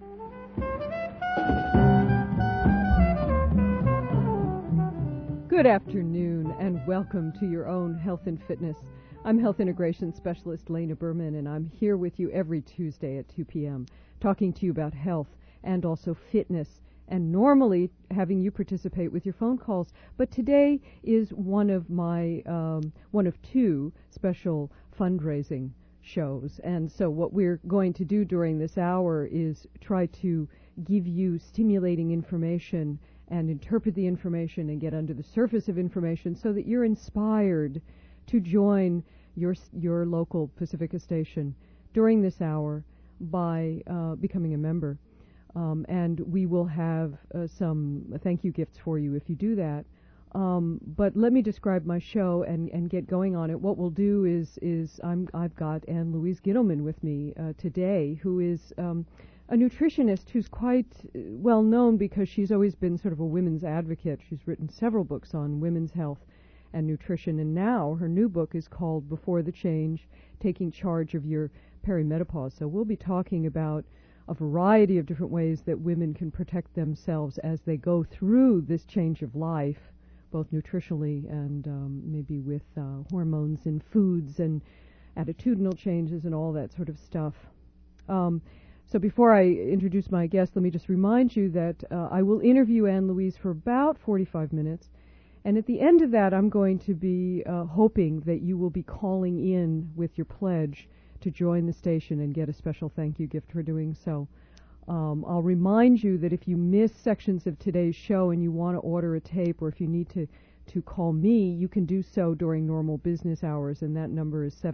Good afternoon, and welcome to Your Own Health and Fitness. I'm Health Integration Specialist Lena Berman, and I'm here with you every Tuesday at 2 p.m. talking to you about health and also fitness, and normally having you participate with your phone calls. But today is one of two special fundraising shows, and so what we're going to do during this hour is try to give you stimulating information and interpret the information and get under the surface of information so that you're inspired to join your local Pacifica station during this hour by becoming a member. And we will have some thank you gifts for you if you do that. But let me describe my show and get going on it. What we'll do is I've got Ann Louise Gittleman with me today, who is a nutritionist who's quite well known because she's always been sort of a women's advocate. She's written several books on women's health and nutrition, and now her new book is called Before the Change, Taking Charge of Your Perimenopause. So we'll be talking about a variety of different ways that women can protect themselves as they go through this change of life, both nutritionally and maybe with hormones and foods and attitudinal changes and all that sort of stuff. So before I introduce my guest, let me just remind you that I will interview Ann Louise for about 45 minutes. And at the end of that, I'm going to be hoping that you will be calling in with your pledge to join the station and get a special thank you gift for doing so. I'll remind you that if you miss sections of today's show and you want to order a tape, or if you need to call me, you can do so during normal business hours, and that number is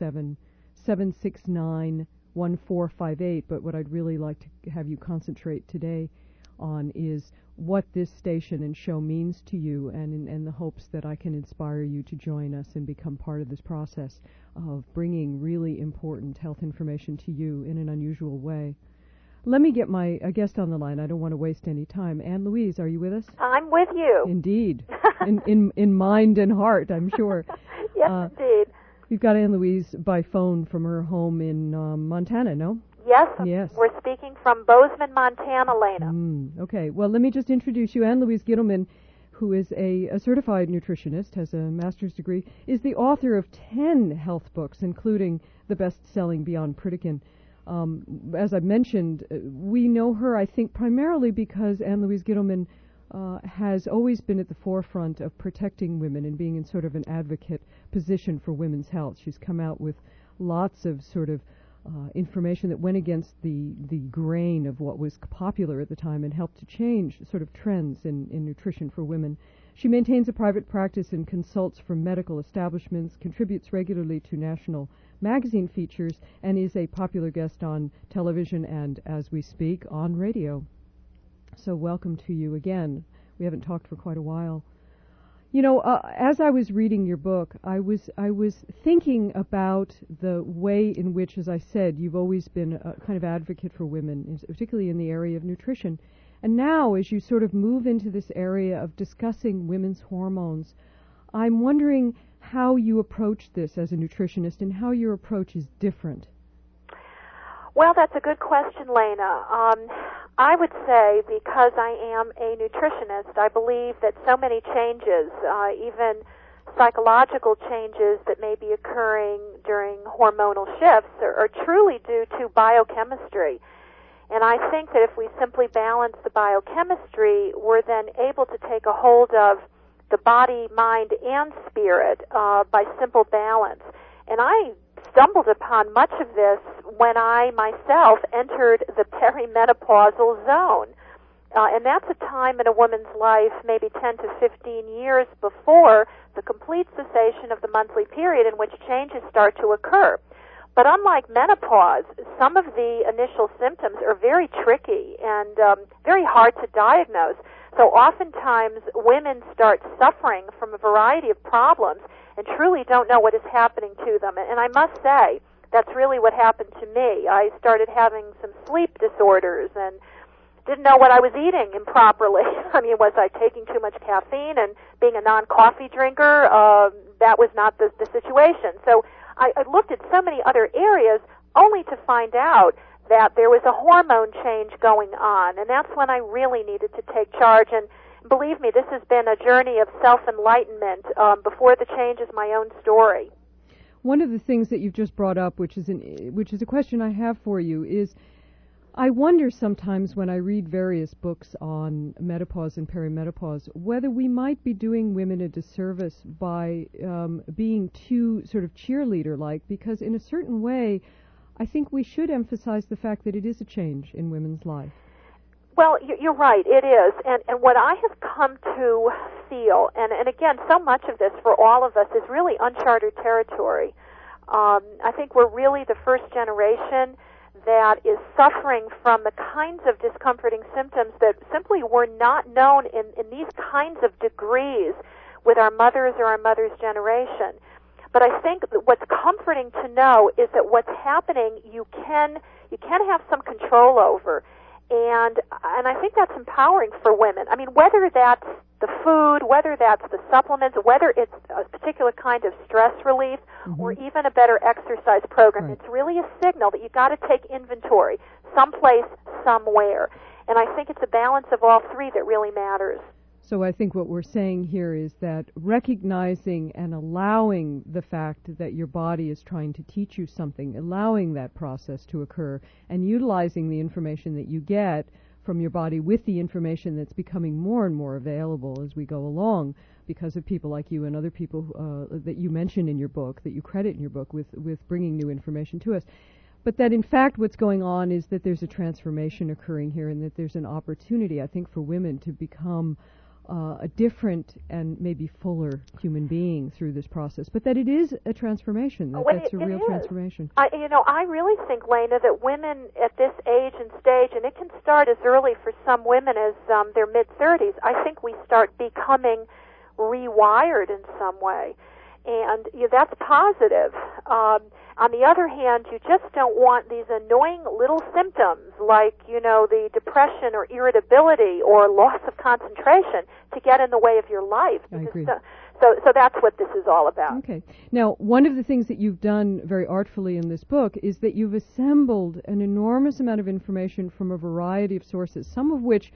707-769-1458. But what I'd really like to have you concentrate today on is what this station and show means to you, and in the hopes that I can inspire you to join us and become part of this process of bringing really important health information to you in an unusual way. Let me get my guest on the line. I don't want to waste any time. Ann Louise, are you with us? I'm with you. Indeed. in mind and heart, I'm sure. Yes, indeed. We've got Ann Louise by phone from her home in Montana, no? Yes. We're speaking from Bozeman, Montana, Lena. Okay. Well, let me just introduce you. Ann Louise Gittleman, who is a certified nutritionist, has a master's degree, is the author of 10 health books, including the best-selling Beyond Pritikin. As I mentioned, we know her, I think, primarily because Ann Louise Gittleman has always been at the forefront of protecting women and being in sort of an advocate position for women's health. She's come out with lots of sort of information that went against the grain of what was popular at the time and helped to change sort of trends in nutrition for women. She maintains a private practice and consults for medical establishments, contributes regularly to national magazine features, and is a popular guest on television and, as we speak, on radio. So welcome to you again. We haven't talked for quite a while. You know, as I was reading your book, I was thinking about the way in which, as I said, you've always been a kind of advocate for women, particularly in the area of nutrition. And now, as you sort of move into this area of discussing women's hormones, I'm wondering how you approach this as a nutritionist and how your approach is different. Well, that's a good question, Lena. I would say, because I am a nutritionist, I believe that so many changes, even psychological changes that may be occurring during hormonal shifts, are truly due to biochemistry. And I think that if we simply balance the biochemistry, we're then able to take a hold of the body, mind, and spirit by simple balance. And I stumbled upon much of this when I myself entered the perimenopausal zone. And that's a time in a woman's life, maybe 10 to 15 years before the complete cessation of the monthly period in which changes start to occur. But unlike menopause, some of the initial symptoms are very tricky and very hard to diagnose. So oftentimes women start suffering from a variety of problems and truly don't know what is happening to them. And I must say, that's really what happened to me. I started having some sleep disorders and didn't know what I was eating improperly. I mean, was I taking too much caffeine? And being a non-coffee drinker, that was not the situation. So I looked at so many other areas only to find out that there was a hormone change going on, and that's when I really needed to take charge. And believe me, this has been a journey of self-enlightenment. Before the change is my own story. One of the things that you've just brought up, which is a question I have for you, is I wonder sometimes when I read various books on menopause and perimenopause whether we might be doing women a disservice by being too sort of cheerleader-like, because in a certain way I think we should emphasize the fact that it is a change in women's life. Well, you're right, it is. And what I have come to feel, and again, so much of this for all of us is really uncharted territory. I think we're really the first generation that is suffering from the kinds of discomforting symptoms that simply were not known in these kinds of degrees with our mothers or our mothers' generation. But I think that what's comforting to know is that what's happening you can have some control over. And I think that's empowering for women. I mean, whether that's the food, whether that's the supplements, whether it's a particular kind of stress relief, or even a better exercise program, it's really a signal that you've got to take inventory someplace, somewhere. And I think it's a balance of all three that really matters. So I think what we're saying here is that recognizing and allowing the fact that your body is trying to teach you something, allowing that process to occur, and utilizing the information that you get from your body with the information that's becoming more and more available as we go along because of people like you and other people that you mention in your book, that you credit in your book with bringing new information to us. But that in fact what's going on is that there's a transformation occurring here and that there's an opportunity, I think, for women to become a different and maybe fuller human being through this process, but that it is a transformation, that's a real transformation. I really think, Lena, that women at this age and stage, and it can start as early for some women as their mid-30s, I think we start becoming rewired in some way. And that's positive. On the other hand, you just don't want these annoying little symptoms like, the depression or irritability or loss of concentration to get in the way of your life. I agree. So that's what this is all about. Okay. Now, one of the things that you've done very artfully in this book is that you've assembled an enormous amount of information from a variety of sources, some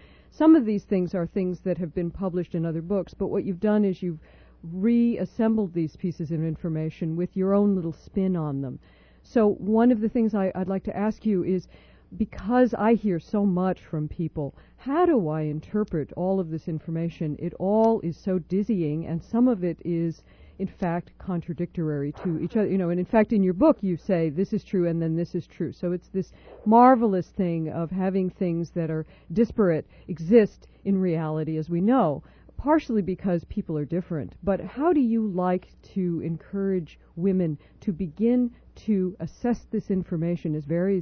of these things are things that have been published in other books, but what you've done is you've reassembled these pieces of information with your own little spin on them. So one of the things I'd like to ask you is, because I hear so much from people, how do I interpret all of this information? It all is so dizzying, and some of it is, in fact, contradictory to each other. And in fact, in your book, you say this is true and then this is true. So it's this marvelous thing of having things that are disparate exist in reality, as we know, partially because people are different. But how do you like to encourage women to begin to assess this information as varied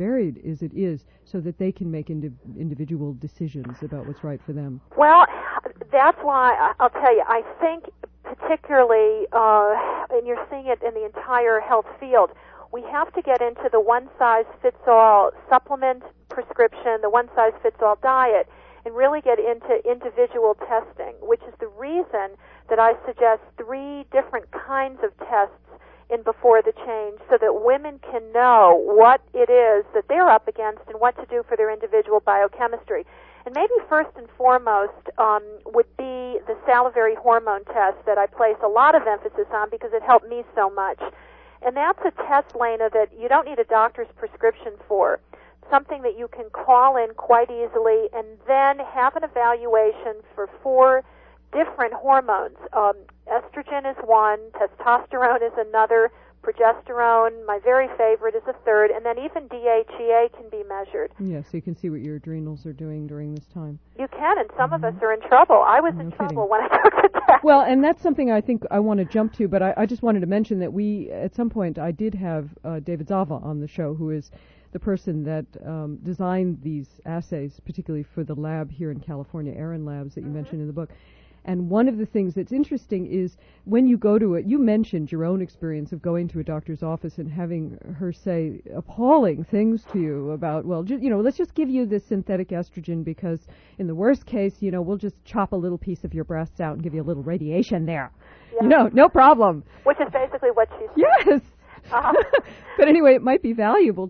as it is, so that they can make individual decisions about what's right for them? Well, that's why I'll tell you, I think particularly, and you're seeing it in the entire health field, we have to get into the one-size-fits-all supplement prescription, the one-size-fits-all diet, and really get into individual testing, which is the reason that I suggest 3 different kinds of tests in Before the Change, so that women can know what it is that they're up against and what to do for their individual biochemistry. And maybe first and foremost would be the salivary hormone test that I place a lot of emphasis on because it helped me so much. And that's a test, Lena, that you don't need a doctor's prescription for. Something that you can call in quite easily and then have an evaluation for 4 different hormones. Estrogen is one, testosterone is another, progesterone, my very favorite, is a third, and then even DHEA can be measured. Yeah, so you can see what your adrenals are doing during this time. You can, and some of us are in trouble. I was in trouble when I took the test. Well, and that's something I think I want to jump to, but I just wanted to mention that at some point, I did have David Zava on the show, who is the person that designed these assays, particularly for the lab here in California, Aaron Labs, that you mentioned in the book. And one of the things that's interesting is when you go to it, you mentioned your own experience of going to a doctor's office and having her say appalling things to you about, well, let's just give you this synthetic estrogen because in the worst case, we'll just chop a little piece of your breasts out and give you a little radiation there. Yeah. No problem. Which is basically what she said. Yes. But anyway, it might be valuable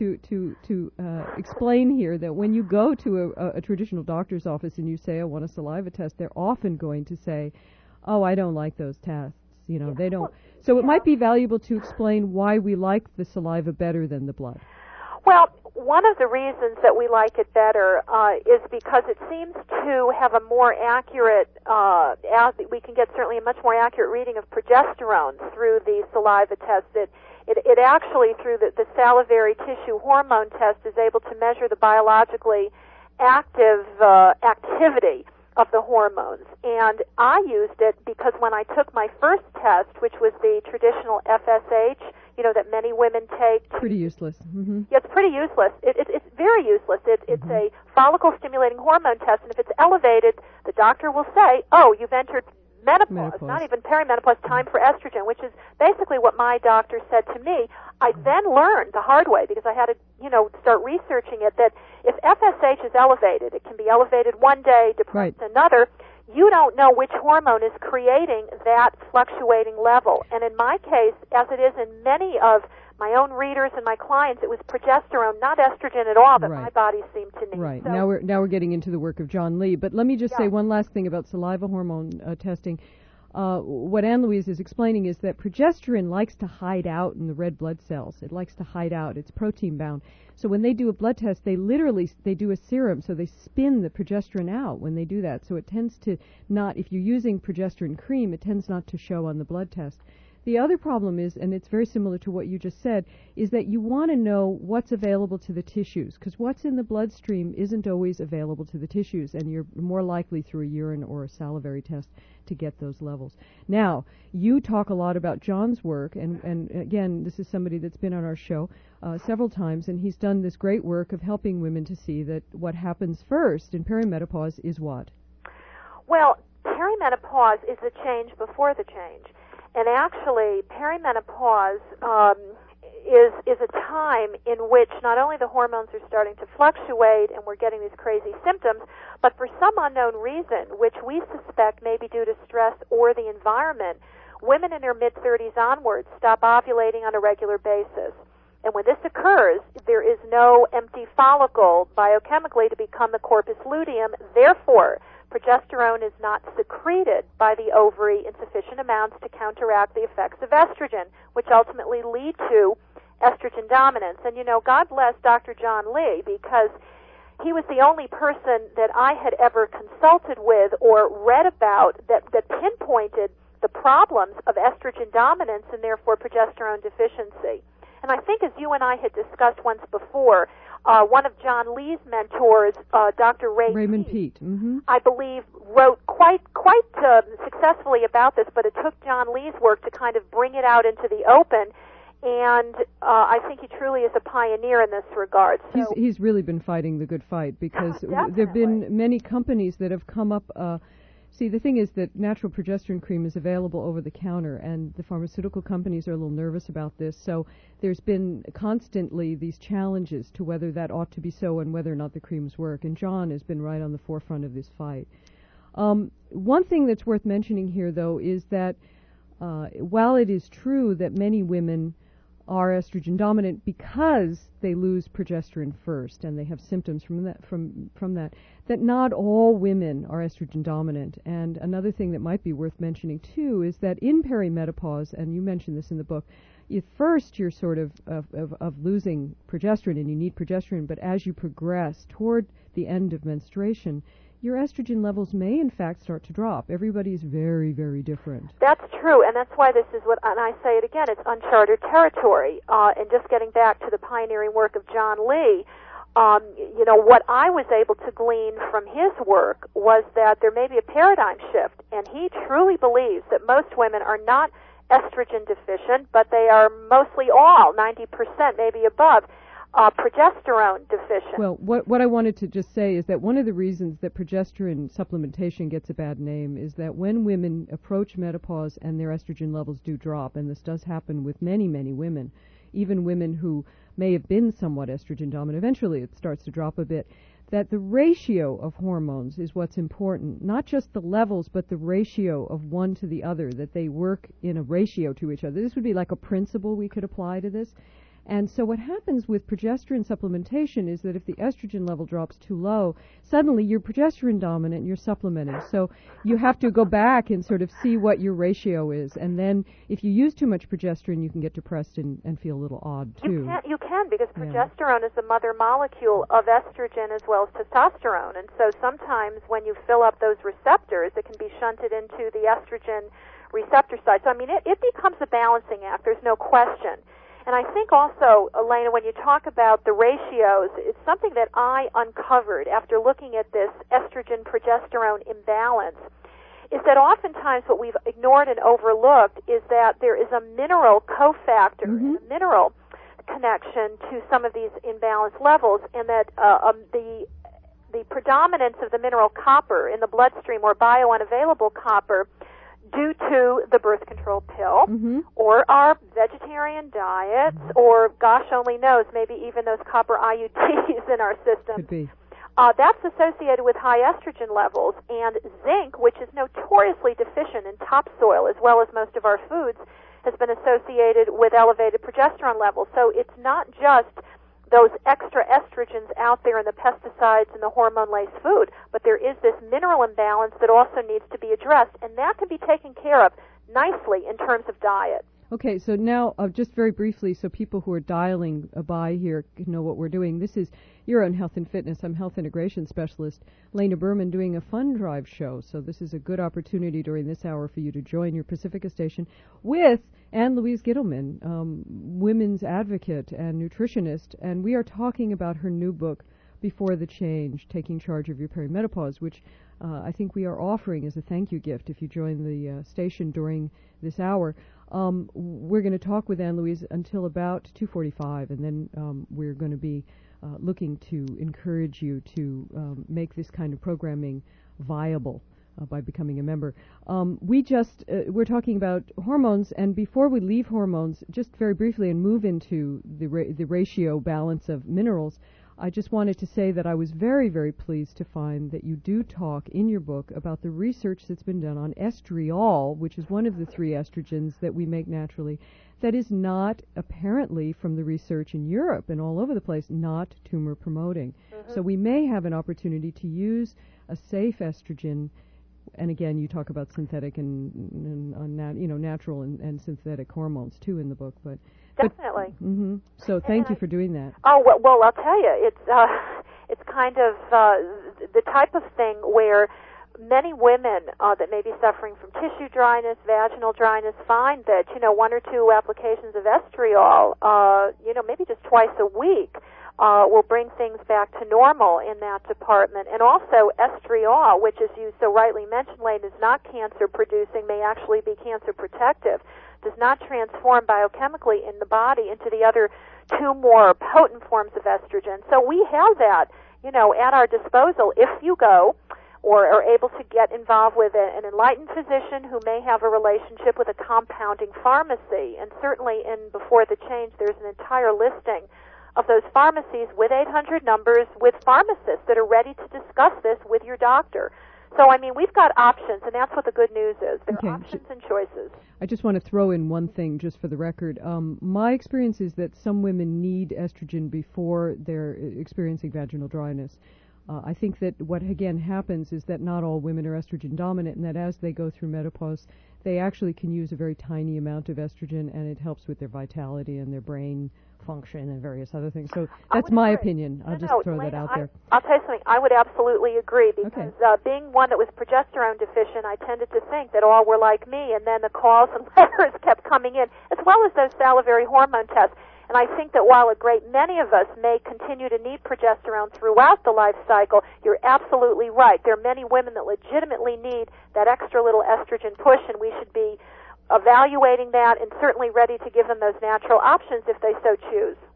to explain here that when you go to a traditional doctor's office and you say, I want a saliva test, they're often going to say, oh, I don't like those tests. You know, they don't. So it might be valuable to explain why we like the saliva better than the blood. Well, one of the reasons that we like it better is because it seems to have a more accurate, we can get certainly a much more accurate reading of progesterone through the saliva test. It actually, through the salivary tissue hormone test, is able to measure the biologically active activity of the hormones. And I used it because when I took my first test, which was the traditional FSH, you know, that many women take. Pretty useless. Mm-hmm. Yeah, it's pretty useless. It's very useless. It's a follicle-stimulating hormone test, and if it's elevated, the doctor will say, oh, you've entered menopause, not even perimenopause, time for estrogen, which is basically what my doctor said to me. I then learned the hard way, because I had to, start researching it, that if FSH is elevated, it can be elevated one day, depressed another. You don't know which hormone is creating that fluctuating level. And in my case, as it is in many of my own readers and my clients, it was progesterone, not estrogen at all, that my body seemed to need. Right. So now we're getting into the work of John Lee. But let me just say one last thing about saliva hormone testing. What Ann-Louise is explaining is that progesterone likes to hide out in the red blood cells. It likes to hide out. It's protein bound. So when they do a blood test, they do a serum, so they spin the progesterone out when they do that. So it tends to not, if you're using progesterone cream, it tends not to show on the blood test. The other problem is, and it's very similar to what you just said, is that you want to know what's available to the tissues, because what's in the bloodstream isn't always available to the tissues, and you're more likely through a urine or a salivary test to get those levels. Now, you talk a lot about John's work, and again, this is somebody that's been on our show several times, and he's done this great work of helping women to see that what happens first in perimenopause is what? Well, perimenopause is the change before the change. And actually, perimenopause is a time in which not only the hormones are starting to fluctuate and we're getting these crazy symptoms, but for some unknown reason, which we suspect may be due to stress or the environment, women in their mid-30s onwards stop ovulating on a regular basis. And when this occurs, there is no empty follicle biochemically to become the corpus luteum. Therefore, progesterone is not secreted by the ovary in sufficient amounts to counteract the effects of estrogen, which ultimately lead to estrogen dominance. And, God bless Dr. John Lee, because he was the only person that I had ever consulted with or read about that pinpointed the problems of estrogen dominance and therefore progesterone deficiency. And I think, as you and I had discussed once before, one of John Lee's mentors, Dr. Raymond Peat, I believe, wrote quite successfully about this, but it took John Lee's work to kind of bring it out into the open, and I think he truly is a pioneer in this regard. So he's really been fighting the good fight, because there have been many companies that have come up. See, the thing is that natural progesterone cream is available over the counter, and the pharmaceutical companies are a little nervous about this. So there's been constantly these challenges to whether that ought to be so and whether or not the creams work. And John has been right on the forefront of this fight. One thing that's worth mentioning here, though, is that while it is true that many women are estrogen dominant because they lose progesterone first and they have symptoms from that not all women are estrogen dominant. And another thing that might be worth mentioning too is that in perimenopause, and you mentioned this in the book, at first you're sort of losing progesterone and you need progesterone, but as you progress toward the end of menstruation, your estrogen levels may in fact start to drop. Everybody's very, very different. That's true, and that's why this is what, and I say it again, it's uncharted territory. And just getting back to the pioneering work of John Lee, what I was able to glean from his work was that there may be a paradigm shift, and he truly believes that most women are not estrogen deficient, but they are mostly all, 90%, maybe above, progesterone deficient. Well, what I wanted to just say is that one of the reasons that progesterone supplementation gets a bad name is that when women approach menopause and their estrogen levels do drop, and this does happen with many, many women, even women who may have been somewhat estrogen dominant, eventually it starts to drop a bit, that the ratio of hormones is what's important, not just the levels, but the ratio of one to the other, that they work in a ratio to each other. This would be like a principle we could apply to this. And so what happens with progesterone supplementation is that if the estrogen level drops too low, suddenly you're progesterone dominant and you're supplementing. So you have to go back and sort of see what your ratio is. And then if you use too much progesterone, you can get depressed and feel a little odd, too. You can because progesterone is the mother molecule of estrogen as well as testosterone. And so sometimes when you fill up those receptors, it can be shunted into the estrogen receptor side. So, I mean, it becomes a balancing act. There's no question. And I think also, Elena, when you talk about the ratios, it's something that I uncovered after looking at this estrogen-progesterone imbalance, is that oftentimes what we've ignored and overlooked is that there is a mineral cofactor, a mineral connection to some of these imbalanced levels, and that the predominance of the mineral copper in the bloodstream, or biounavailable copper, due to the birth control pill, or our vegetarian diets, or gosh only knows, maybe even those copper IUDs in our system. Could be. That's associated with high estrogen levels, and zinc, which is notoriously deficient in topsoil as well as most of our foods, has been associated with elevated progesterone levels. So it's not just those extra estrogens out there in the pesticides and the hormone-laced food, but there is this mineral imbalance that also needs to be addressed, and that can be taken care of nicely in terms of diet. Okay, so now, just very briefly, so people who are dialing by here can know what we're doing. This is Your Own Health and Fitness. I'm health integration specialist Lena Berman doing a fund drive show. So this is a good opportunity during this hour for you to join your Pacifica station with Ann Louise Gittleman, women's advocate and nutritionist. And we are talking about her new book, Before the Change, Taking Charge of Your Perimenopause, which I think we are offering as a thank you gift if you join the station during this hour. We're going to talk with Ann Louise until about 2:45, and then we're going to be looking to encourage you to make this kind of programming viable by becoming a member. We're talking about hormones, and before we leave hormones, just very briefly and move into the ratio balance of minerals, I just wanted to say that I was very, very pleased to find that you do talk in your book about the research that's been done on estriol, which is one of the 3 estrogens that we make naturally, that is not, apparently, from the research in Europe and all over the place, not tumor promoting. So we may have an opportunity to use a safe estrogen. And again, you talk about synthetic and natural and synthetic hormones too in the book, but definitely. So thank you for doing that. Oh well, I'll tell you, it's kind of the type of thing where many women that may be suffering from tissue dryness, vaginal dryness, find that 1 or 2 applications of estriol, maybe just twice a week, will bring things back to normal in that department. And also estriol, which, as you so rightly mentioned, Lane, is not cancer-producing, may actually be cancer-protective, does not transform biochemically in the body into the other 2 more potent forms of estrogen. So we have that, at our disposal if you go or are able to get involved with an enlightened physician who may have a relationship with a compounding pharmacy. And certainly in Before the Change, there's an entire listing of those pharmacies with 800 numbers with pharmacists that are ready to discuss this with your doctor. So, I mean, we've got options, and that's what the good news is. There are options and choices. I just want to throw in one thing, just for the record. My experience is that some women need estrogen before they're experiencing vaginal dryness. I think that what, again, happens is that not all women are estrogen dominant, and that as they go through menopause, they actually can use a very tiny amount of estrogen, and it helps with their vitality and their brain function and various other things. So that's my opinion. I'll just throw that out there. I'll tell you something. I would absolutely agree, because being one that was progesterone deficient, I tended to think that all were like me, and then the calls and letters kept coming in, as well as those salivary hormone tests. And I think that while a great many of us may continue to need progesterone throughout the life cycle, you're absolutely right. There are many women that legitimately need that extra little estrogen push, and we should be evaluating that and certainly ready to give them those natural options if they so choose.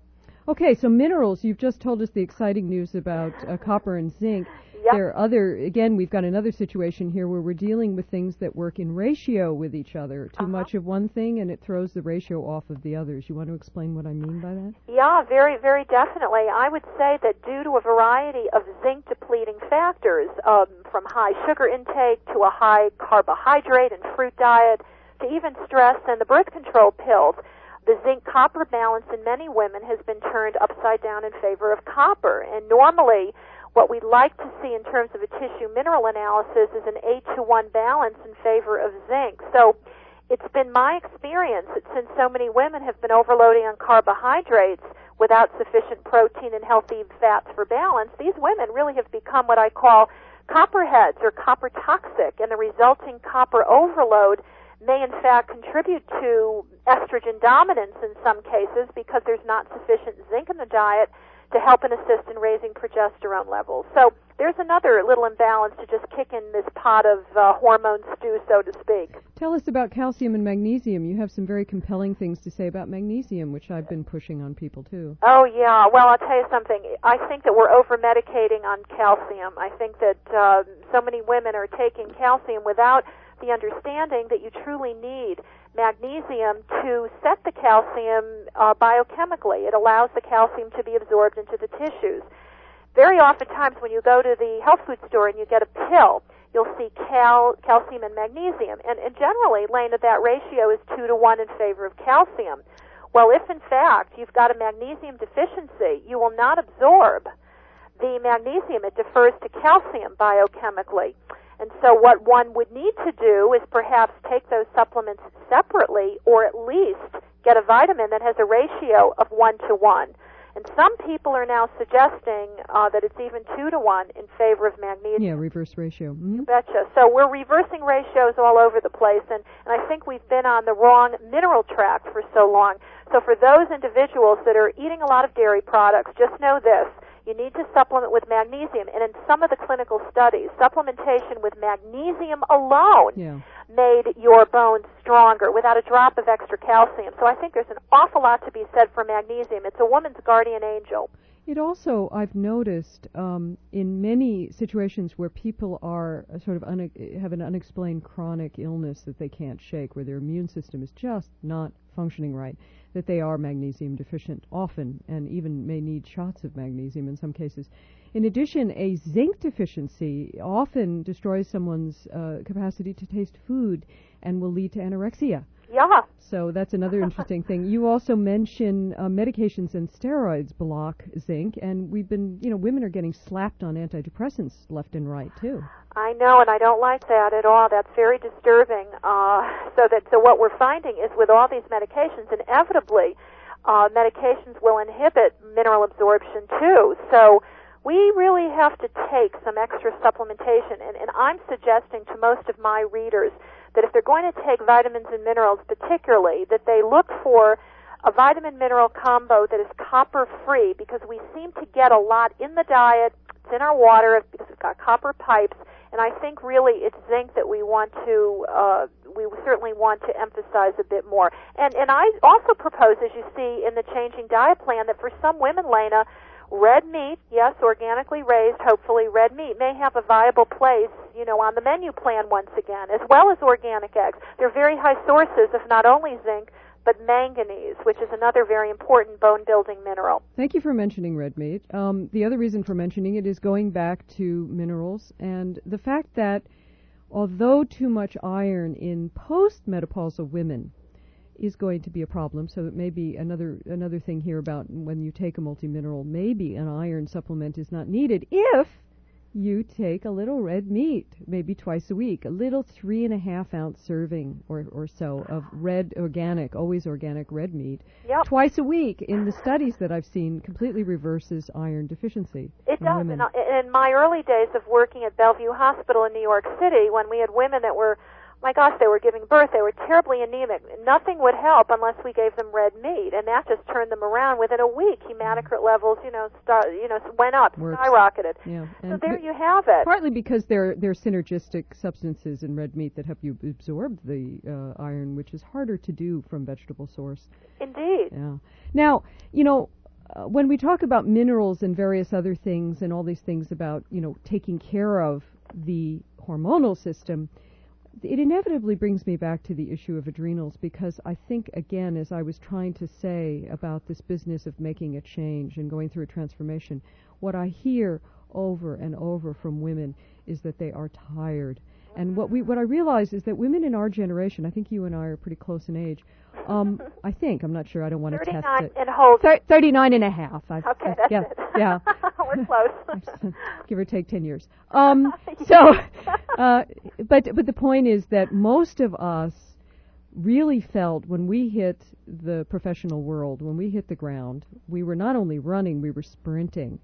Okay, so minerals, you've just told us the exciting news about copper and zinc. Yep. There are again, we've got another situation here where we're dealing with things that work in ratio with each other. Too much of one thing and it throws the ratio off of the others. You want to explain what I mean by that? Yeah, very, very definitely. I would say that due to a variety of zinc-depleting factors, from high sugar intake to a high carbohydrate and fruit diet to even stress and the birth control pills, the zinc-copper balance in many women has been turned upside down in favor of copper. And normally, what we'd like to see in terms of a tissue mineral analysis is an 8-to-1 balance in favor of zinc. So it's been my experience that since so many women have been overloading on carbohydrates without sufficient protein and healthy fats for balance, these women really have become what I call copperheads or copper toxic, and the resulting copper overload may in fact contribute to estrogen dominance in some cases because there's not sufficient zinc in the diet to help and assist in raising progesterone levels. So there's another little imbalance to just kick in this pot of hormone stew, so to speak. Tell us about calcium and magnesium. You have some very compelling things to say about magnesium, which I've been pushing on people too. Oh, yeah. Well, I'll tell you something. I think that we're over-medicating on calcium. I think that so many women are taking calcium without the understanding that you truly need magnesium to set the calcium biochemically. It allows the calcium to be absorbed into the tissues. Very oftentimes when you go to the health food store and you get a pill, you'll see calcium and magnesium. And generally, Lena, that ratio is 2-to-1 in favor of calcium. Well, if in fact you've got a magnesium deficiency, you will not absorb the magnesium. It defers to calcium biochemically. And so what one would need to do is perhaps take those supplements separately, or at least get a vitamin that has a ratio of 1-to-1. And some people are now suggesting that it's even 2-to-1 in favor of magnesium. Yeah, reverse ratio. Mm-hmm. You betcha. So we're reversing ratios all over the place, and I think we've been on the wrong mineral track for so long. So for those individuals that are eating a lot of dairy products, just know this. You need to supplement with magnesium. And in some of the clinical studies, supplementation with magnesium alone made your bones stronger without a drop of extra calcium. So I think there's an awful lot to be said for magnesium. It's a woman's guardian angel. It also, I've noticed, in many situations where people are sort of have an unexplained chronic illness that they can't shake, where their immune system is just not functioning right, that they are magnesium deficient often and even may need shots of magnesium in some cases. In addition, a zinc deficiency often destroys someone's capacity to taste food and will lead to anorexia. Yeah. So that's another interesting thing. You also mention medications and steroids block zinc, and we've been, women are getting slapped on antidepressants left and right too. I know, and I don't like that at all. That's very disturbing. So what we're finding is with all these medications, inevitably, medications will inhibit mineral absorption too. So we really have to take some extra supplementation, and I'm suggesting to most of my readers that if they're going to take vitamins and minerals particularly, that they look for a vitamin-mineral combo that is copper-free, because we seem to get a lot in the diet, it's in our water because we've got copper pipes, and I think really it's zinc that we want to, we certainly want to emphasize a bit more. And I also propose, as you see in the Changing Diet Plan, that for some women, Lena, red meat, yes, organically raised, hopefully red meat, may have a viable place, on the menu plan once again, as well as organic eggs. They're very high sources of not only zinc, but manganese, which is another very important bone-building mineral. Thank you for mentioning red meat. The other reason for mentioning it is going back to minerals and the fact that although too much iron in postmenopausal women is going to be a problem, so it may be another thing here about when you take a multimineral, maybe an iron supplement is not needed if you take a little red meat, maybe twice a week, a little 3.5-ounce serving or so of red organic, always organic red meat, twice a week. In the studies that I've seen, completely reverses iron deficiency. It does. In my early days of working at Bellevue Hospital in New York City, when we had women that were, my gosh, they were giving birth, they were terribly anemic. Nothing would help unless we gave them red meat, and that just turned them around. Within a week, hematocrit levels, went up, skyrocketed. Yeah. So there you have it. Partly because they're synergistic substances in red meat that help you absorb the iron, which is harder to do from vegetable source. Indeed. Yeah. Now, when we talk about minerals and various other things and all these things about, taking care of the hormonal system, it inevitably brings me back to the issue of adrenals, because I think, again, as I was trying to say about this business of making a change and going through a transformation, what I hear over and over from women is that they are tired. And what I realize is that women in our generation, I think you and I are pretty close in age, I think, I'm not sure, I don't want to test it. 39 and hold. 39 and a half. Okay, that's it. Yeah. We're close. Give or take 10 years. But the point is that most of us really felt when we hit the professional world, when we hit the ground, we were not only running, we were sprinting.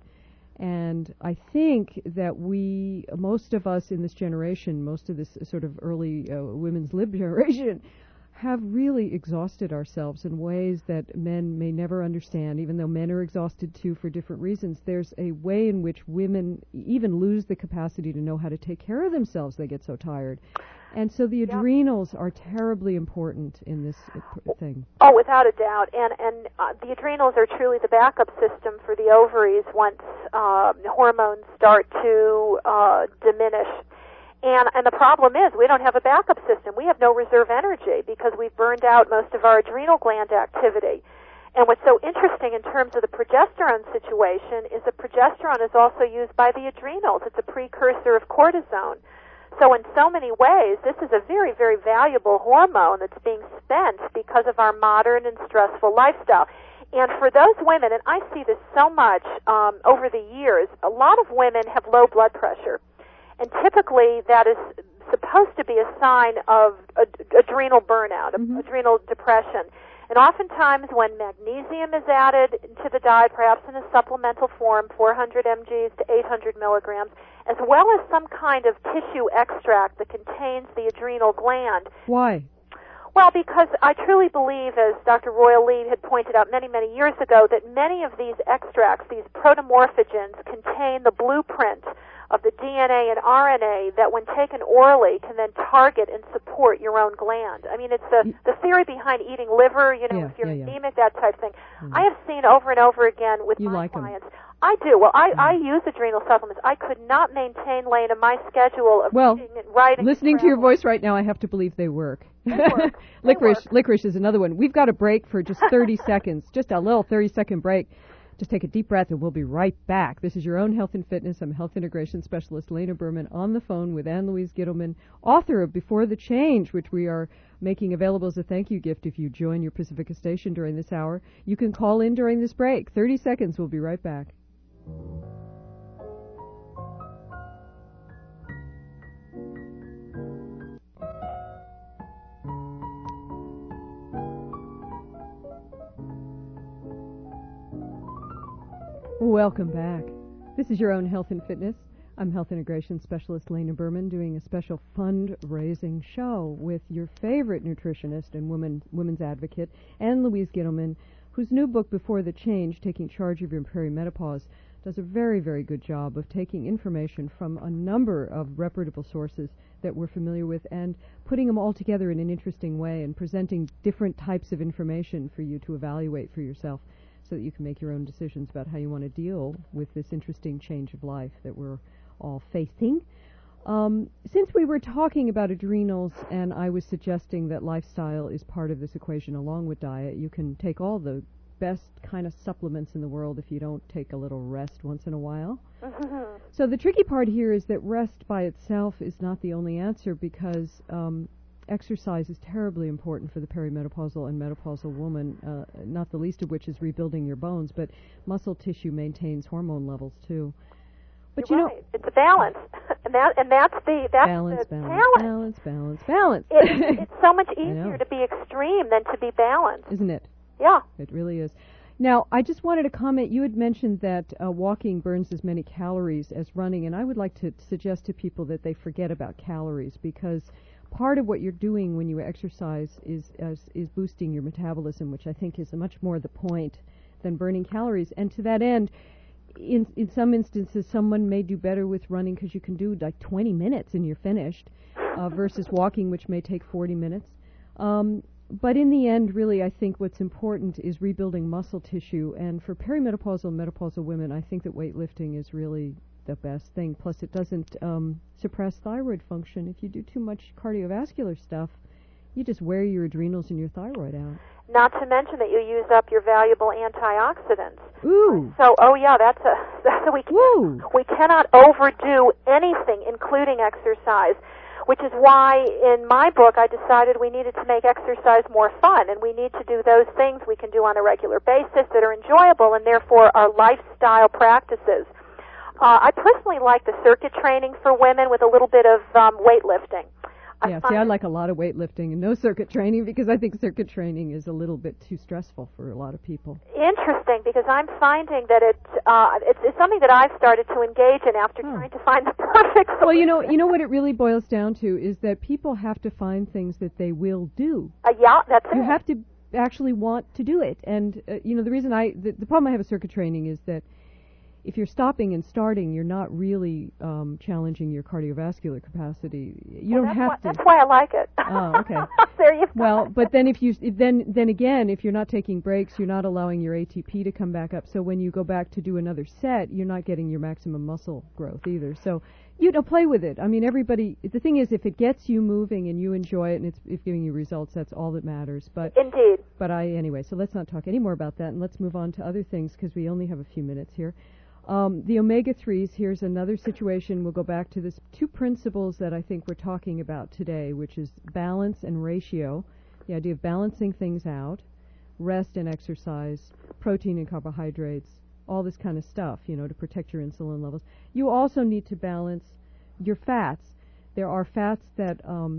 And I think that most of us in this generation, most of this sort of early women's lib generation, have really exhausted ourselves in ways that men may never understand, even though men are exhausted too for different reasons. There's a way in which women even lose the capacity to know how to take care of themselves. They get so tired. And so the adrenals are terribly important in this thing. Oh, without a doubt. And the adrenals are truly the backup system for the ovaries once hormones start to diminish. And the problem is we don't have a backup system. We have no reserve energy because we've burned out most of our adrenal gland activity. And what's so interesting in terms of the progesterone situation is that progesterone is also used by the adrenals. It's a precursor of cortisone. So in so many ways, this is a very, very valuable hormone that's being spent because of our modern and stressful lifestyle. And for those women, and I see this so much over the years, a lot of women have low blood pressure. And typically that is supposed to be a sign of adrenal burnout, adrenal depression. And oftentimes when magnesium is added to the diet, perhaps in a supplemental form, 400 mgs to 800 milligrams, as well as some kind of tissue extract that contains the adrenal gland. Why? Well, because I truly believe, as Dr. Royal Lee had pointed out many, many years ago, that many of these extracts, these protomorphogens, contain the blueprint of the DNA and RNA that when taken orally can then target and support your own gland. I mean, it's the theory behind eating liver, if you're anemic, that type of thing. I have seen over and over again with my clients. I do. Well, I use adrenal supplements. I could not maintain, Lena, my schedule of reading and writing. Listening to your voice right now, I have to believe they work. They work. Licorice is another one. We've got a break for just 30 seconds, just a little 30-second break. Just take a deep breath and we'll be right back. This is Your Own Health and Fitness. I'm health integration specialist Lena Berman on the phone with Ann Louise Gittleman, author of Before the Change, which we are making available as a thank you gift if you join your Pacifica station during this hour. You can call in during this break. 30 seconds. We'll be right back. Welcome back. This is Your Own Health and Fitness. I'm health integration specialist Lena Berman doing a special fundraising show with your favorite nutritionist and women's advocate, Ann Louise Gittleman, whose new book, Before the Change, Taking Charge of Your Perimenopause, does a very, very good job of taking information from a number of reputable sources that we're familiar with and putting them all together in an interesting way and presenting different types of information for you to evaluate for yourself, so that you can make your own decisions about how you want to deal with this interesting change of life that we're all facing. Since we were talking about adrenals and I was suggesting that lifestyle is part of this equation along with diet, you can take all the best kind of supplements in the world if you don't take a little rest once in a while. So the tricky part here is that rest by itself is not the only answer, because exercise is terribly important for the perimenopausal and menopausal woman, not the least of which is rebuilding your bones, but muscle tissue maintains hormone levels too. But You're right. It's a balance, and that's the balance. It's so much easier to be extreme than to be balanced, isn't it? Yeah, it really is. Now, I just wanted to comment. You had mentioned that walking burns as many calories as running, and I would like to suggest to people that they forget about calories, because part of what you're doing when you exercise is boosting your metabolism, which I think is much more the point than burning calories. And to that end, in some instances, someone may do better with running because you can do like 20 minutes and you're finished, versus walking, which may take 40 minutes. But in the end, really, I think what's important is rebuilding muscle tissue. And for perimenopausal and menopausal women, I think that weightlifting is really the best thing. Plus, it doesn't suppress thyroid function. If you do too much cardiovascular stuff, you just wear your adrenals and your thyroid out. Not to mention that you use up your valuable antioxidants. Ooh. So, that's we cannot overdo anything, including exercise, which is why in my book I decided we needed to make exercise more fun, and we need to do those things we can do on a regular basis that are enjoyable and therefore are lifestyle practices. I personally like the circuit training for women with a little bit of weightlifting. I like a lot of weightlifting and no circuit training because I think circuit training is a little bit too stressful for a lot of people. Interesting, because I'm finding that it's something that I've started to engage in after trying to find the perfect solution. Well, you know what it really boils down to is that people have to find things that they will do. That's it. You have to actually want to do it. And, the reason the problem I have with circuit training is that if you're stopping and starting, you're not really challenging your cardiovascular capacity. You don't have to. That's why I like it. Oh, okay. There you go. Well, but then if you're not taking breaks, you're not allowing your ATP to come back up. So when you go back to do another set, you're not getting your maximum muscle growth either. So play with it. I mean, everybody. The thing is, if it gets you moving and you enjoy it and it's giving you results, that's all that matters. But indeed. But anyway. So let's not talk any more about that, and let's move on to other things because we only have a few minutes here. The omega-3s, here's another situation. We'll go back to this two principles that I think we're talking about today, which is balance and ratio, the idea of balancing things out, rest and exercise, protein and carbohydrates, all this kind of stuff, to protect your insulin levels. You also need to balance your fats. There are fats that,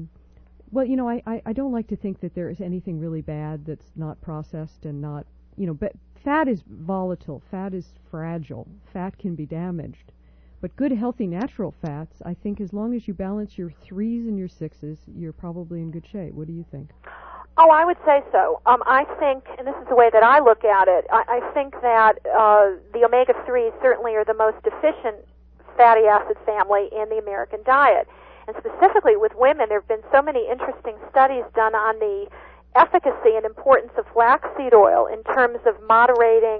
I don't like to think that there is anything really bad that's not processed and not, but fat is volatile. Fat is fragile. Fat can be damaged. But good, healthy, natural fats, I think as long as you balance your 3s and your 6s, you're probably in good shape. What do you think? Oh, I would say so. I think, and this is the way that I look at it, I think that the omega-3s certainly are the most efficient fatty acid family in the American diet. And specifically with women, there have been so many interesting studies done on the efficacy and importance of flaxseed oil in terms of moderating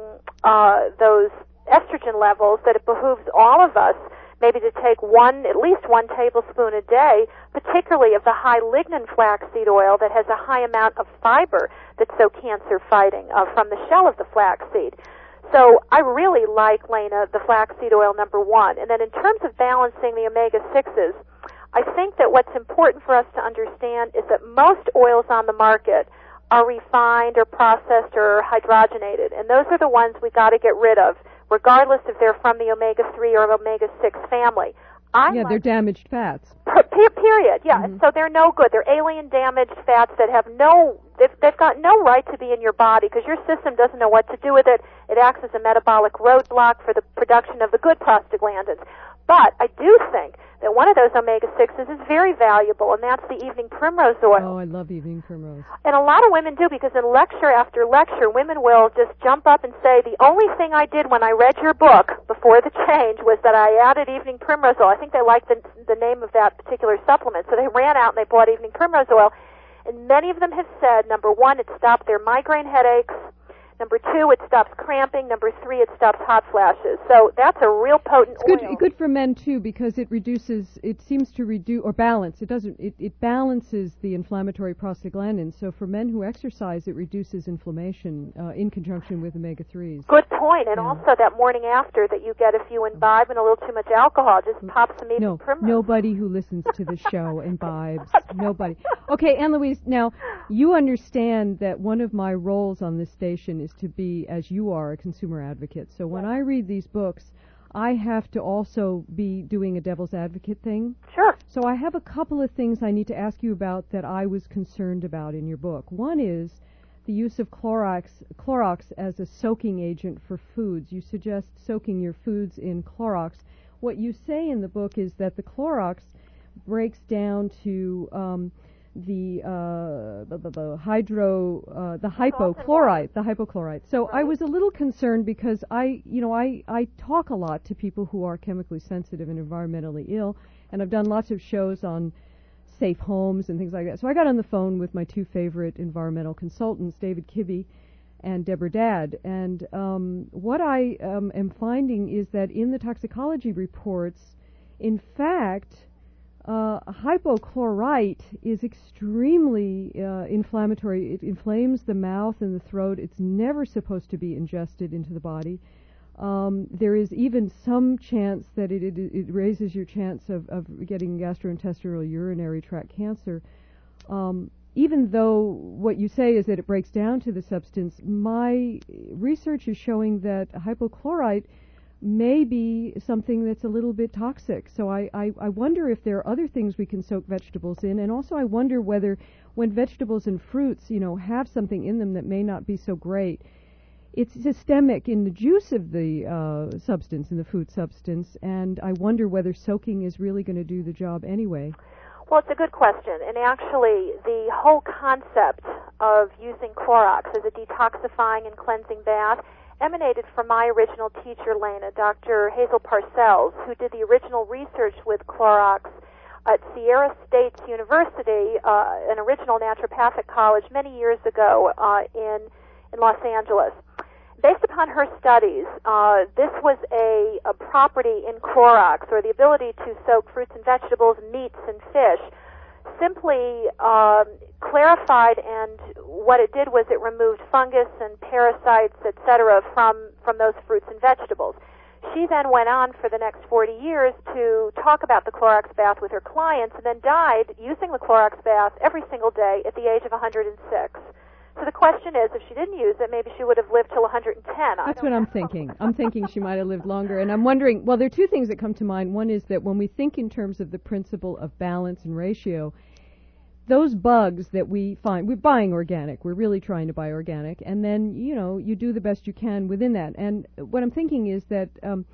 those estrogen levels that it behooves all of us maybe to take at least 1 tablespoon a day, particularly of the high lignin flaxseed oil that has a high amount of fiber that's so cancer fighting from the shell of the flaxseed. So I really like, Lena, the flaxseed oil number 1. And then in terms of balancing the omega-6s, I think that what's important for us to understand is that most oils on the market are refined or processed or hydrogenated, and those are the ones we got to get rid of, regardless if they're from the omega-3 or omega-6 family. They're damaged fats. Period. Yeah, and so they're no good. They're alien damaged fats that have they've got no right to be in your body because your system doesn't know what to do with it. It acts as a metabolic roadblock for the production of the good prostaglandins. But I do think that one of those omega-6s is very valuable, and that's the evening primrose oil. Oh, I love evening primrose. And a lot of women do, because in lecture after lecture, women will just jump up and say, the only thing I did when I read your book before the change was that I added evening primrose oil. I think they liked the name of that particular supplement. So they ran out and they bought evening primrose oil. And many of them have said, number 1, it stopped their migraine headaches. Number 2, it stops cramping. Number 3, it stops hot flashes. So that's a real potent oil. It's good for men too because it seems to reduce or balance. It balances the inflammatory prostaglandins. So for men who exercise, it reduces inflammation in conjunction with omega-3s. Good point. And also that morning after that you get if you imbibe and a little too much alcohol, just pop some evening primrose. Nobody who listens to the show imbibes. Nobody. Okay, Ann Louise, now you understand that one of my roles on this station is to be, as you are, a consumer advocate. So when I read these books, I have to also be doing a devil's advocate thing. Sure. So I have a couple of things I need to ask you about that I was concerned about in your book. One is the use of Clorox as a soaking agent for foods. You suggest soaking your foods in Clorox. What you say in the book is that the Clorox breaks down to the hypochlorite. So I was a little concerned because I talk a lot to people who are chemically sensitive and environmentally ill, and I've done lots of shows on safe homes and things like that. So I got on the phone with my two favorite environmental consultants, David Kibbe and Deborah Dadd. And what I am finding is that in the toxicology reports, in fact, hypochlorite is extremely inflammatory. It inflames the mouth and the throat. It's never supposed to be ingested into the body. There is even some chance that it raises your chance of getting gastrointestinal urinary tract cancer. Even though what you say is that it breaks down to the substance, my research is showing that hypochlorite may be something that's a little bit toxic. So I wonder if there are other things we can soak vegetables in, and also I wonder whether when vegetables and fruits, have something in them that may not be so great, it's systemic in the juice of the substance, in the food substance, and I wonder whether soaking is really going to do the job anyway. Well, it's a good question, and actually the whole concept of using Clorox as a detoxifying and cleansing bath emanated from my original teacher, Lena, Dr. Hazel Parcells, who did the original research with Clorox at Sierra State University, an original naturopathic college many years ago in Los Angeles. Based upon her studies, this was a property in Clorox, or the ability to soak fruits and vegetables, meats and fish, simply clarified, and what it did was it removed fungus and parasites, etc., from those fruits and vegetables. She then went on for the next 40 years to talk about the Clorox bath with her clients, and then died using the Clorox bath every single day at the age of 106. So the question is, if she didn't use it, maybe she would have lived till 110. That's what I'm thinking. I'm thinking she might have lived longer. And I'm wondering, well, there are two things that come to mind. One is that when we think in terms of the principle of balance and ratio, those bugs that we find, we're buying organic. We're really trying to buy organic. And then, you do the best you can within that. And what I'm thinking is that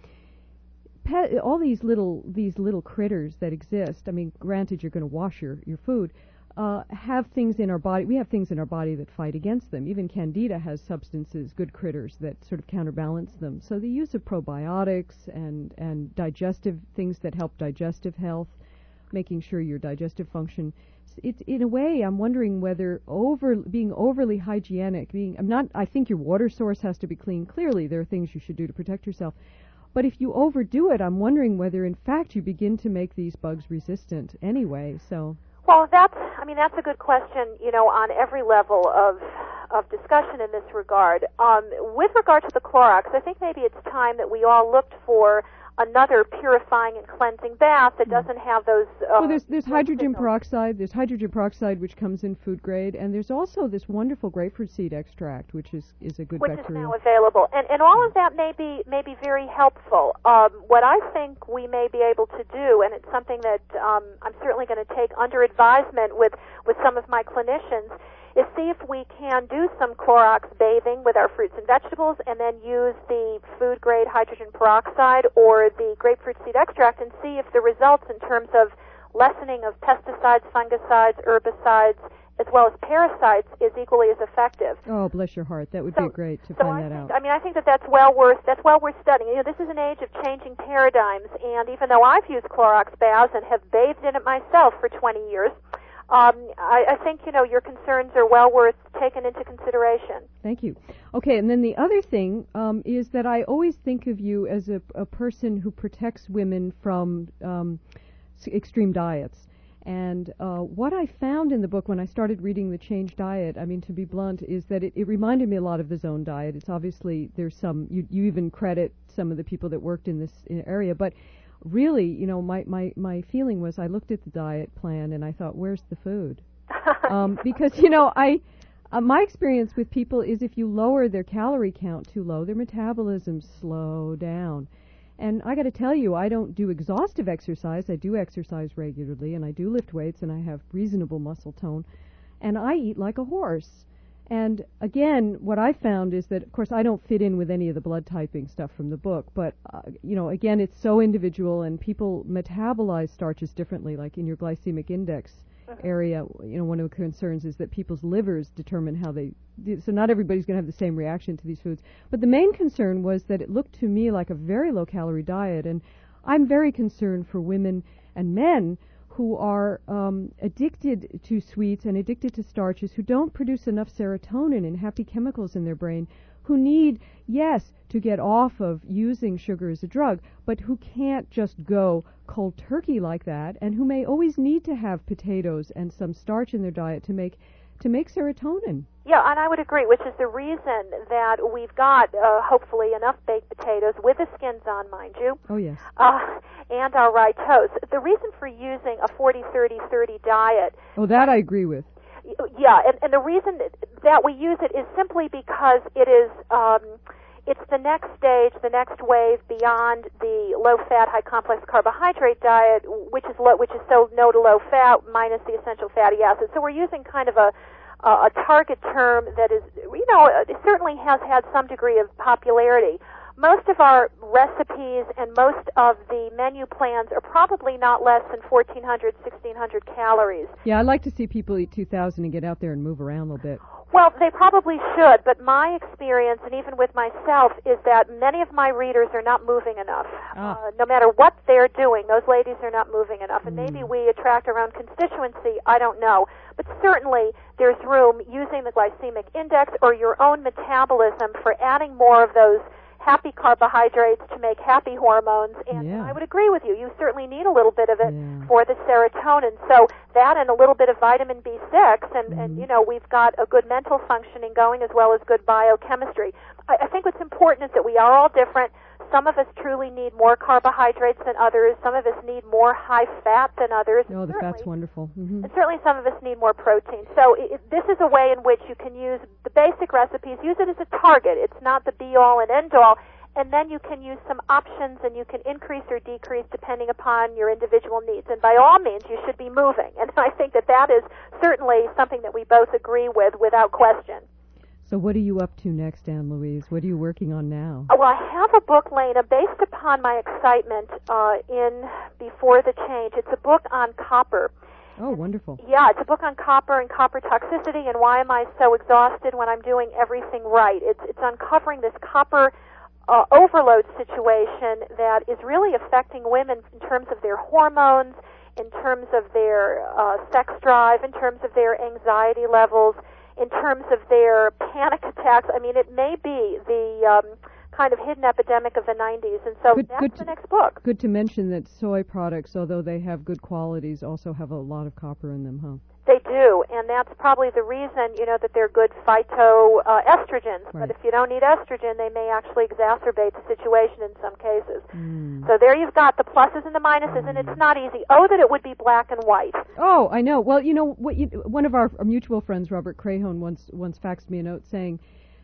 all these little critters that exist, I mean, granted, you're going to wash your food, have things in our body. We have things in our body that fight against them. Even Candida has substances, good critters, that sort of counterbalance them. So the use of probiotics and digestive things that help digestive health, making sure your digestive function. It's in a way, I'm wondering whether being overly hygienic, I think your water source has to be clean. Clearly, there are things you should do to protect yourself. But if you overdo it, I'm wondering whether, in fact, you begin to make these bugs resistant anyway. So. Well, that's a good question, on every level of discussion in this regard. With regard to the Clorox, I think maybe it's time that we all looked for another purifying and cleansing bath that doesn't have those. Well, there's hydrogen peroxide. There's hydrogen peroxide, which comes in food grade, and there's also this wonderful grapefruit seed extract, which is a good bacteria. Which is now available, and all of that may be very helpful. What I think we may be able to do, and it's something that I'm certainly going to take under advisement with some of my clinicians, is see if we can do some Clorox bathing with our fruits and vegetables, and then use the food-grade hydrogen peroxide or the grapefruit seed extract, and see if the results in terms of lessening of pesticides, fungicides, herbicides, as well as parasites is equally as effective. Oh, bless your heart. That would be great to find that out. I think that's well worth studying. This is an age of changing paradigms, and even though I've used Clorox baths and have bathed in it myself for 20 years, I think, your concerns are well worth taking into consideration. Thank you. Okay, and then the other thing is that I always think of you as a person who protects women from extreme diets. And what I found in the book when I started reading The Change Diet, to be blunt, is that it reminded me a lot of the Zone Diet. It's obviously, there's some, you even credit some of the people that worked in this area, but really, my feeling was I looked at the diet plan and I thought, where's the food? Because, my experience with people is if you lower their calorie count too low, their metabolisms slow down. And I got to tell you, I don't do exhaustive exercise. I do exercise regularly, and I do lift weights, and I have reasonable muscle tone. And I eat like a horse. And again, what I found is that, of course, I don't fit in with any of the blood typing stuff from the book, but, again, it's so individual, and people metabolize starches differently, like in your glycemic index area. One of the concerns is that people's livers determine how they, so not everybody's going to have the same reaction to these foods. But the main concern was that it looked to me like a very low-calorie diet, and I'm very concerned for women and men who are addicted to sweets and addicted to starches, who don't produce enough serotonin and happy chemicals in their brain, who need, yes, to get off of using sugar as a drug, but who can't just go cold turkey like that, and who may always need to have potatoes and some starch in their diet to make serotonin. Yeah, and I would agree, which is the reason that we've got, hopefully, enough baked potatoes with the skins on, mind you. Oh, yes. And our rye toast. The reason for using a 40-30-30 diet... Oh, that I agree with. Yeah, and the reason that we use it is simply because it is... it's the next stage, the next wave beyond the low-fat, high-complex carbohydrate diet, which is so no to low-fat minus the essential fatty acids. So we're using kind of a target term that is, it certainly has had some degree of popularity. Most of our recipes and most of the menu plans are probably not less than 1,400, 1,600 calories. Yeah, I like to see people eat 2,000 and get out there and move around a little bit. Well, they probably should, but my experience, and even with myself, is that many of my readers are not moving enough. No matter what they're doing, those ladies are not moving enough. And maybe we attract our own constituency, I don't know. But certainly there's room using the glycemic index or your own metabolism for adding more of those happy carbohydrates to make happy hormones, and I would agree with you. You certainly need a little bit of it for the serotonin. So that and a little bit of vitamin B6, and we've got a good mental functioning going as well as good biochemistry. I think what's important is that we are all different. Some of us truly need more carbohydrates than others. Some of us need more high fat than others. Oh, the fat's wonderful. Mm-hmm. And certainly some of us need more protein. So this is a way in which you can use the basic recipes, use it as a target. It's not the be-all and end-all. And then you can use some options and you can increase or decrease depending upon your individual needs. And by all means, you should be moving. And I think that is certainly something that we both agree with without question. So what are you up to next, Anne Louise? What are you working on now? Well, I have a book, Lena, based upon my excitement in Before the Change. It's a book on copper. Oh, wonderful. Yeah, it's a book on copper and copper toxicity and why am I so exhausted when I'm doing everything right. It's uncovering this copper overload situation that is really affecting women in terms of their hormones, in terms of their sex drive, in terms of their anxiety levels, in terms of their panic attacks. I mean, it may be the kind of hidden epidemic of the 90s, and so that's the next book. Good to mention that soy products, although they have good qualities, also have a lot of copper in them, huh? They do, and that's probably the reason, that they're good phytoestrogens. Right. But if you don't need estrogen, they may actually exacerbate the situation in some cases. So there you've got the pluses and the minuses, and it's not easy. Oh, that it would be black and white. Oh, I know. Well, one of our mutual friends, Robert Crahone, once faxed me a note saying,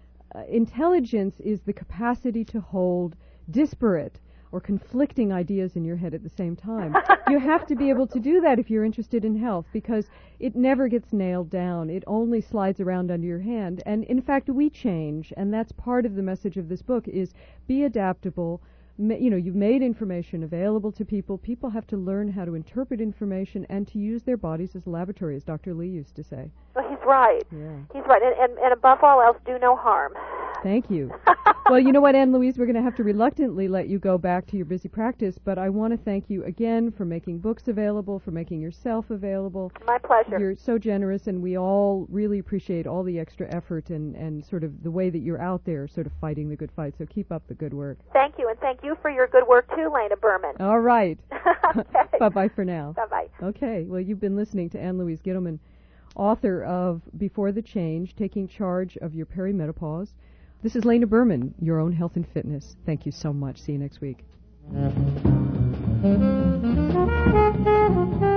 intelligence is the capacity to hold disparate or conflicting ideas in your head at the same time. You have to be able to do that if you're interested in health, because it never gets nailed down. It only slides around under your hand. And in fact, we change, and that's part of the message of this book, is be adaptable. You've made information available to people. People have to learn how to interpret information and to use their bodies as a laboratory, as Dr. Lee used to say. Well, he's right. Yeah. He's right. And above all else, do no harm. Thank you. Well, you know what, Anne Louise, we're going to have to reluctantly let you go back to your busy practice, but I want to thank you again for making books available, for making yourself available. My pleasure. You're so generous, and we all really appreciate all the extra effort and sort of the way that you're out there sort of fighting the good fight, so keep up the good work. Thank you, and thank you for your good work too, Lena Berman. All right. Okay. Bye-bye for now. Bye-bye. Okay, well, you've been listening to Anne Louise Gittleman, author of Before the Change, Taking Charge of Your Perimenopause. This is Lena Berman, Your Own Health and Fitness. Thank you so much. See you next week.